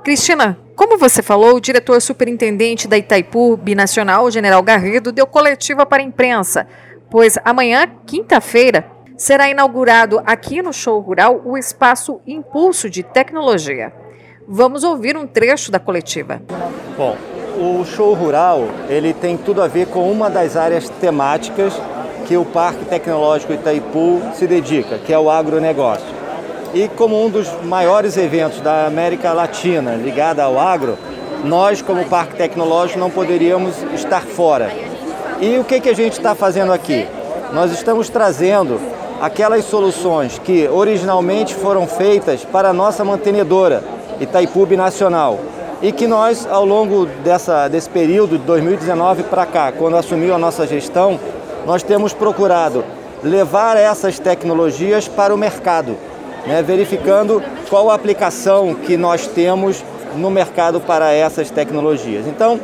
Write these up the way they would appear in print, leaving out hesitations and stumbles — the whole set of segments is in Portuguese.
Cristina, como você falou, o diretor superintendente da Itaipu Binacional, General Garrido, deu coletiva para a imprensa, pois amanhã, quinta-feira, será inaugurado aqui no Show Rural o espaço Impulso de Tecnologia. Vamos ouvir um trecho da coletiva. Bom, o Show Rural ele tem tudo a ver com uma das áreas temáticas que o Parque Tecnológico Itaipu se dedica, que é o agronegócio. E como um dos maiores eventos da América Latina ligado ao agro, nós, como Parque Tecnológico, não poderíamos estar fora. E o que a gente está fazendo aqui? Nós estamos trazendo aquelas soluções que originalmente foram feitas para a nossa mantenedora, Itaipu Binacional, e que nós, ao longo desse período de 2019 para cá, quando assumiu a nossa gestão, nós temos procurado levar essas tecnologias para o mercado, né, verificando qual a aplicação que nós temos no mercado para essas tecnologias. Então,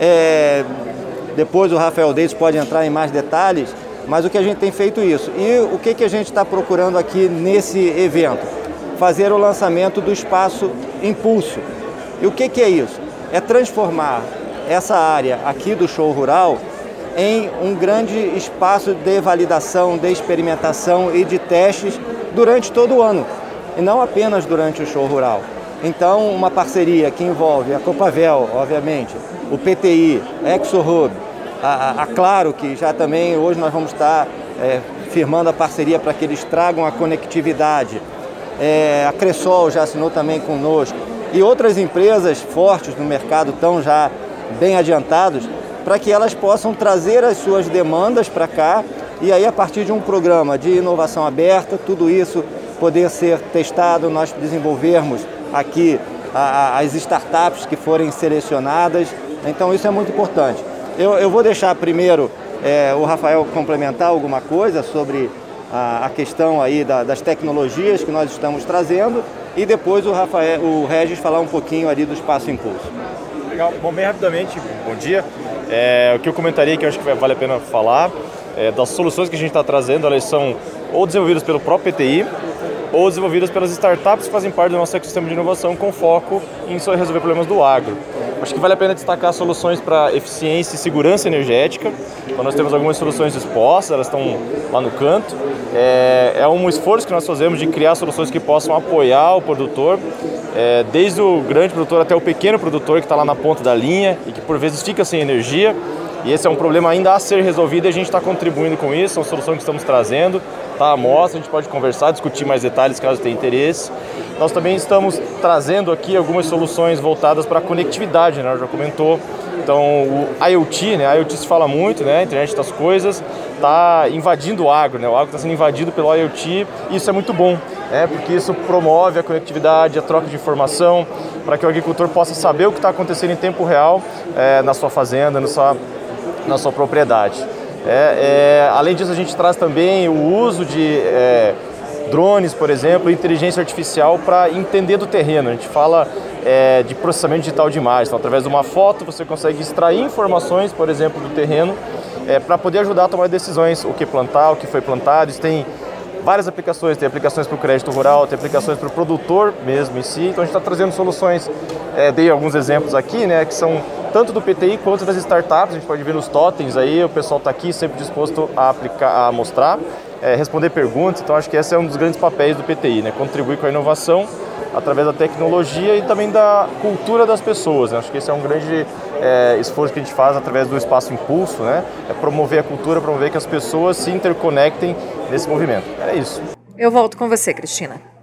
depois o Rafael Deis pode entrar em mais detalhes, mas o que a gente tem feito isso. E o que a gente está procurando aqui nesse evento? Fazer o lançamento do espaço Impulso. E o que é isso? É transformar essa área aqui do Show Rural em um grande espaço de validação, de experimentação e de testes durante todo o ano, e não apenas durante o Show Rural. Então, uma parceria que envolve a Copavel, obviamente, o PTI, a ExoHub, a Claro, que já também hoje nós vamos estar firmando a parceria para que eles tragam a conectividade, a Cressol já assinou também conosco, e outras empresas fortes no mercado estão já bem adiantados, para que elas possam trazer as suas demandas para cá e aí a partir de um programa de inovação aberta, tudo isso poder ser testado, nós desenvolvermos aqui as startups que forem selecionadas, então isso é muito importante. Eu vou deixar primeiro o Rafael complementar alguma coisa sobre a questão aí das tecnologias que nós estamos trazendo e depois o Regis falar um pouquinho ali do Espaço Impulso. Legal. Bom, bem rapidamente, bom dia. O que eu comentaria que eu acho que vale a pena falar das soluções que a gente está trazendo, elas são ou desenvolvidas pelo próprio PTI ou desenvolvidas pelas startups que fazem parte do nosso ecossistema de inovação com foco em só resolver problemas do agro. Acho que vale a pena destacar soluções para eficiência e segurança energética. Então nós temos algumas soluções expostas, elas estão lá no canto. É um esforço que nós fazemos de criar soluções que possam apoiar o produtor, desde o grande produtor até o pequeno produtor que está lá na ponta da linha e que por vezes fica sem energia. E esse é um problema ainda a ser resolvido e a gente está contribuindo com isso, são soluções que estamos trazendo, tá à mostra, a gente pode conversar, discutir mais detalhes caso tenha interesse. Nós também estamos trazendo aqui algumas soluções voltadas para a conectividade, né? Já comentou. Então o IoT, né? IoT se fala muito, né? Internet das coisas, está invadindo o agro, né? O agro está sendo invadido pelo IoT e isso é muito bom, né? Porque isso promove a conectividade, a troca de informação, para que o agricultor possa saber o que está acontecendo em tempo real na sua fazenda, na sua propriedade. Além disso, a gente traz também o uso de drones, por exemplo, inteligência artificial para entender do terreno. A gente fala de processamento digital de imagens. Então, através de uma foto, você consegue extrair informações, por exemplo, do terreno para poder ajudar a tomar decisões, o que plantar, o que foi plantado. Isso tem várias aplicações, tem aplicações para o crédito rural, tem aplicações para o produtor mesmo em si. Então, a gente está trazendo soluções, dei alguns exemplos aqui, né, que são tanto do PTI quanto das startups. A gente pode ver nos totens aí, o pessoal está aqui sempre disposto a aplicar, a mostrar, responder perguntas. Então acho que esse é um dos grandes papéis do PTI, né? Contribuir com a inovação através da tecnologia e também da cultura das pessoas, né? Acho que esse é um grande esforço que a gente faz através do Espaço Impulso, né? É promover a cultura, promover que as pessoas se interconectem nesse movimento. É isso. Eu volto com você, Cristina.